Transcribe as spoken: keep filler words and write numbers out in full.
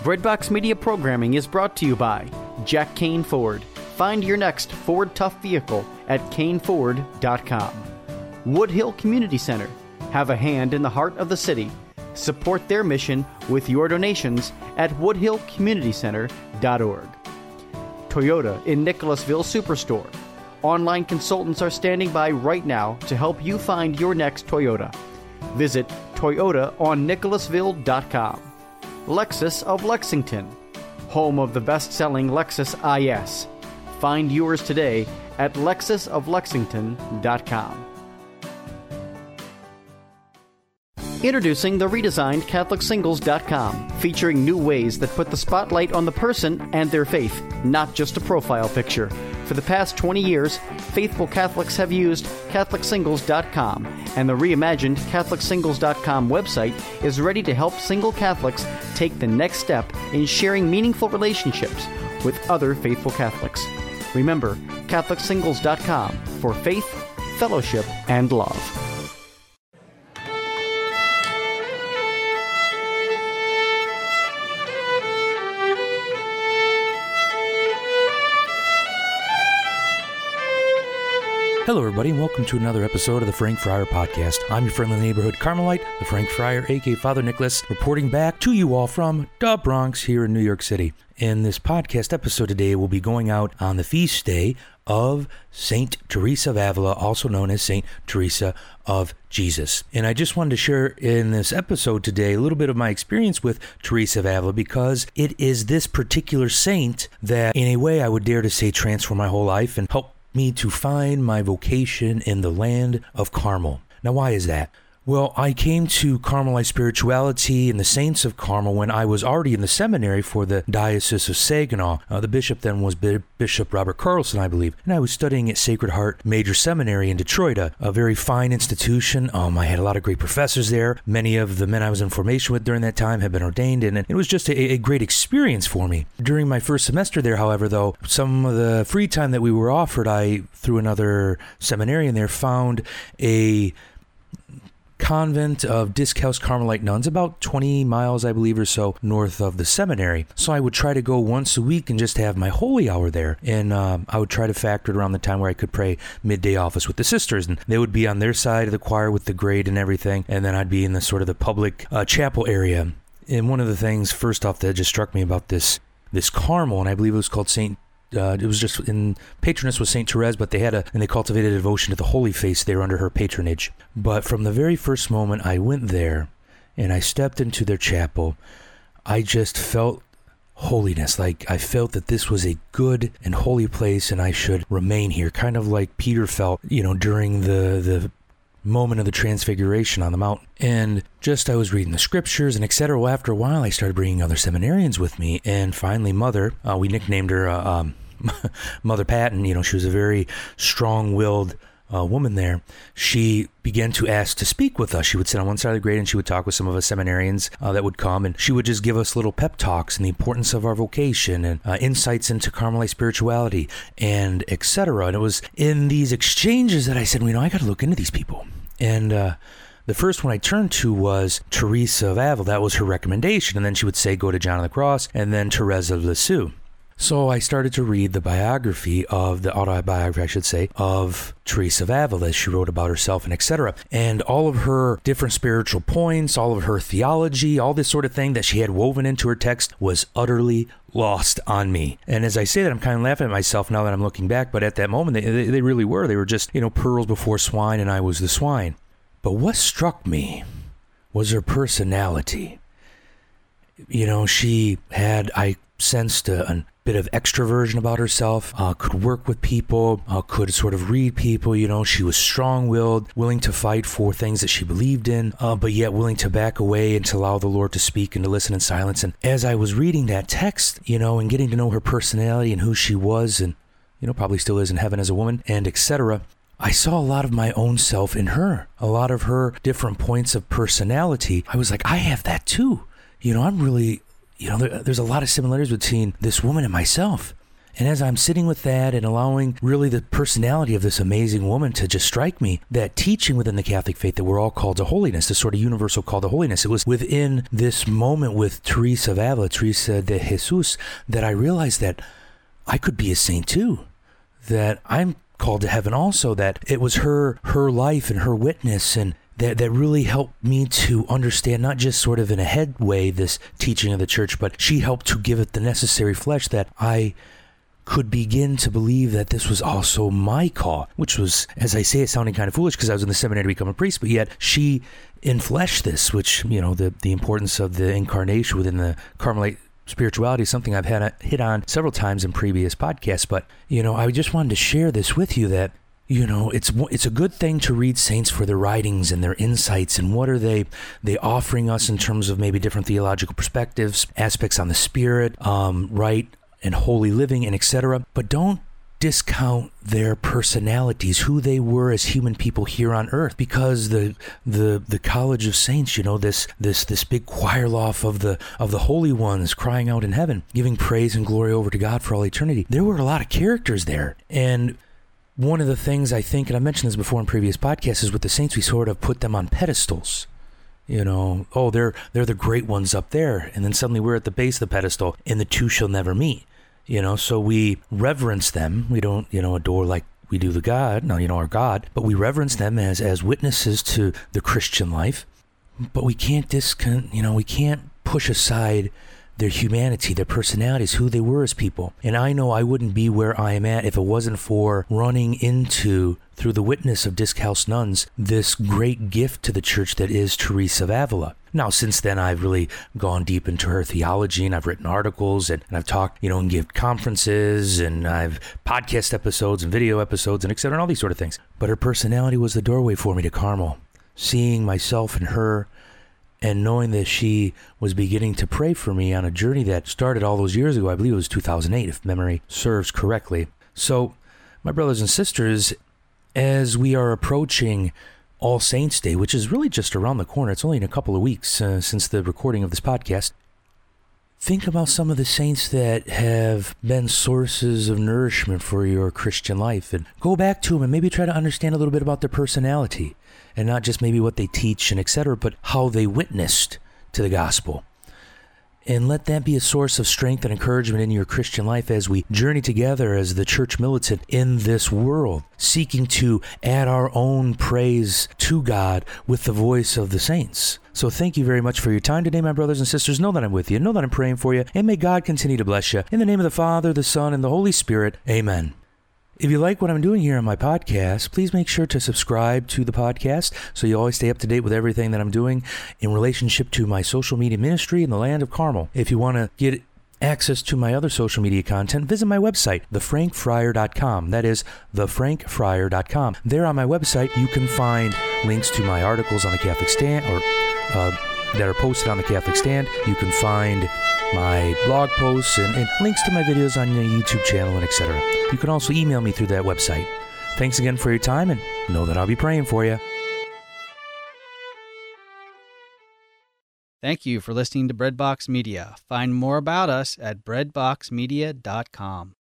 Breadbox Media programming is brought to you by Jack Kane Ford. Find your next Ford Tough vehicle at kane ford dot com. Woodhill Community Center. Have a hand in the heart of the city. Support their mission with your donations at woodhill community center dot org. Toyota in Nicholasville Superstore. Online consultants are standing by right now to help you find your next Toyota. Visit toyota on nicholasville dot com. Lexus of Lexington, home of the best-selling Lexus I S. Find yours today at lexus of lexington dot com. Introducing the redesigned Catholic Singles dot com, featuring new ways that put the spotlight on the person and their faith, not just a profile picture. For the past twenty years, faithful Catholics have used Catholic Singles dot com, and the reimagined Catholic Singles dot com website is ready to help single Catholics take the next step in sharing meaningful relationships with other faithful Catholics. Remember, Catholic Singles dot com for faith, fellowship, and love. Hello, everybody, and welcome to another episode of the Frank Fryer Podcast. I'm your friendly neighborhood Carmelite, the Frank Fryer, aka Father Nicholas, reporting back to you all from the Bronx here in New York City. In this podcast episode today, we'll be going out on the feast day of Saint Teresa of Avila, also known as Saint Teresa of Jesus. And I just wanted to share in this episode today a little bit of my experience with Teresa of Avila, because it is this particular saint that, in a way, I would dare to say transformed my whole life and helped me to find my vocation in the land of Carmel. Now, why is that? Well, I came to Carmelite spirituality and the Saints of Carmel when I was already in the seminary for the Diocese of Saginaw. Uh, the bishop then was B- Bishop Robert Carlson, I believe, and I was studying at Sacred Heart Major Seminary in Detroit, a, a very fine institution. Um, I had a lot of great professors there. Many of the men I was in formation with during that time had been ordained, and it was just a, a great experience for me. During my first semester there, however, though, some of the free time that we were offered, I, through another seminarian there, found a convent of Disc House Carmelite nuns, about twenty miles, I believe, or so north of the seminary. So I would try to go once a week and just have my holy hour there. And uh, I would try to factor it around the time where I could pray midday office with the sisters. And they would be on their side of the choir with the grade and everything. And then I'd be in the sort of the public uh, chapel area. And one of the things, first off, that just struck me about this, this Carmel, and I believe it was called Saint Uh, it was just in patroness was Saint Therese, but they had a and they cultivated a devotion to the Holy Face there under her patronage. But from the very first moment I went there and I stepped into their chapel, I just felt holiness. Like I felt that this was a good and holy place and I should remain here, kind of like Peter felt, you know, during the the moment of the transfiguration on the mountain. And just I was reading the scriptures and et cetera. Well, after a while, I started bringing other seminarians with me, and finally, Mother, uh, we nicknamed her uh, um, Mother Patton. You know, she was a very strong-willed uh, woman there. She began to ask to speak with us. She would sit on one side of the grade and she would talk with some of us seminarians uh, that would come, and she would just give us little pep talks and the importance of our vocation and uh, insights into Carmelite spirituality and et cetera. And it was in these exchanges that I said, well, you know, I got to look into these people. And uh, the first one I turned to was Teresa of Avila. That was her recommendation. And then she would say, go to John of the Cross, and then Teresa of Lisieux. So I started to read the biography of, the autobiography, I should say, of Teresa of Avila, as she wrote about herself and et cetera. And all of her different spiritual points, all of her theology, all this sort of thing that she had woven into her text was utterly lost on me. And as I say that, I'm kind of laughing at myself now that I'm looking back, but at that moment, they, they, they really were. They were just, you know, pearls before swine, and I was the swine. But what struck me was her personality. You know, she had, I sensed a, a bit of extroversion about herself, uh, could work with people, uh, could sort of read people. You know, she was strong-willed, willing to fight for things that she believed in, uh, but yet willing to back away and to allow the Lord to speak and to listen in silence. And as I was reading that text, you know, and getting to know her personality and who she was, and, you know, probably still is in heaven as a woman, and et cetera, I saw a lot of my own self in her, a lot of her different points of personality. I was like, I have that too. You know, I'm really... You know, there, there's a lot of similarities between this woman and myself. And as I'm sitting with that and allowing really the personality of this amazing woman to just strike me, that teaching within the Catholic faith that we're all called to holiness, this sort of universal call to holiness, it was within this moment with Teresa of Avila, Teresa de Jesus, that I realized that I could be a saint too, that I'm called to heaven also, that it was her her life and her witness and that that really helped me to understand, not just sort of in a head way, this teaching of the church, but she helped to give it the necessary flesh that I could begin to believe that this was also my call, which was, as I say, it sounding kind of foolish because I was in the seminary to become a priest, but yet she infleshed this, which, you know, the, the importance of the incarnation within the Carmelite spirituality is something I've had a, hit on several times in previous podcasts. But, you know, I just wanted to share this with you that, you know, it's it's a good thing to read saints for their writings and their insights and what are they they offering us in terms of maybe different theological perspectives, aspects on the spirit, um, right and holy living, and et cetera. But don't discount their personalities, who they were as human people here on earth, because the the the College of Saints, you know, this this this big choir loft of the of the holy ones crying out in heaven, giving praise and glory over to God for all eternity. There were a lot of characters there, and one of the things I think, and I mentioned this before in previous podcasts, is with the saints we sort of put them on pedestals. You know, oh, they're they're the great ones up there, and then suddenly we're at the base of the pedestal, and the two shall never meet. You know, so we reverence them. We don't, you know, adore like we do the God, no, you know, our God, but we reverence them as as witnesses to the Christian life. But we can't discount, you know, we can't push aside their humanity, their personalities, who they were as people. And I know I wouldn't be where I am at if it wasn't for running into, through the witness of Disc House nuns, this great gift to the church that is Teresa of Avila. Now, since then, I've really gone deep into her theology, and I've written articles, and, and I've talked, you know, and give conferences, and I've podcast episodes and video episodes, and et cetera, and all these sort of things. But her personality was the doorway for me to Carmel. Seeing myself in her, and knowing that she was beginning to pray for me on a journey that started all those years ago. I believe it was two thousand eight, if memory serves correctly. So, my brothers and sisters, as we are approaching All Saints Day, which is really just around the corner, it's only in a couple of weeks uh, since the recording of this podcast, think about some of the saints that have been sources of nourishment for your Christian life, and go back to them and maybe try to understand a little bit about their personality, and not just maybe what they teach and et cetera, but how they witnessed to the gospel. And let that be a source of strength and encouragement in your Christian life as we journey together as the church militant in this world, seeking to add our own praise to God with the voice of the saints. So thank you very much for your time today, my brothers and sisters. Know that I'm with you. Know that I'm praying for you. And may God continue to bless you. In the name of the Father, the Son, and the Holy Spirit. Amen. If you like what I'm doing here on my podcast, please make sure to subscribe to the podcast so you always stay up to date with everything that I'm doing in relationship to my social media ministry in the land of Carmel. If you want to get access to my other social media content, visit my website, the frank friar dot com. That is the frank friar dot com. There on my website, you can find links to my articles on the Catholic Stand, or uh, that are posted on the Catholic Stand. You can find my blog posts and, and links to my videos on the YouTube channel, and et cetera. You can also email me through that website. Thanks again for your time, and know that I'll be praying for you. Thank you for listening to Breadbox Media. Find more about us at breadbox media dot com.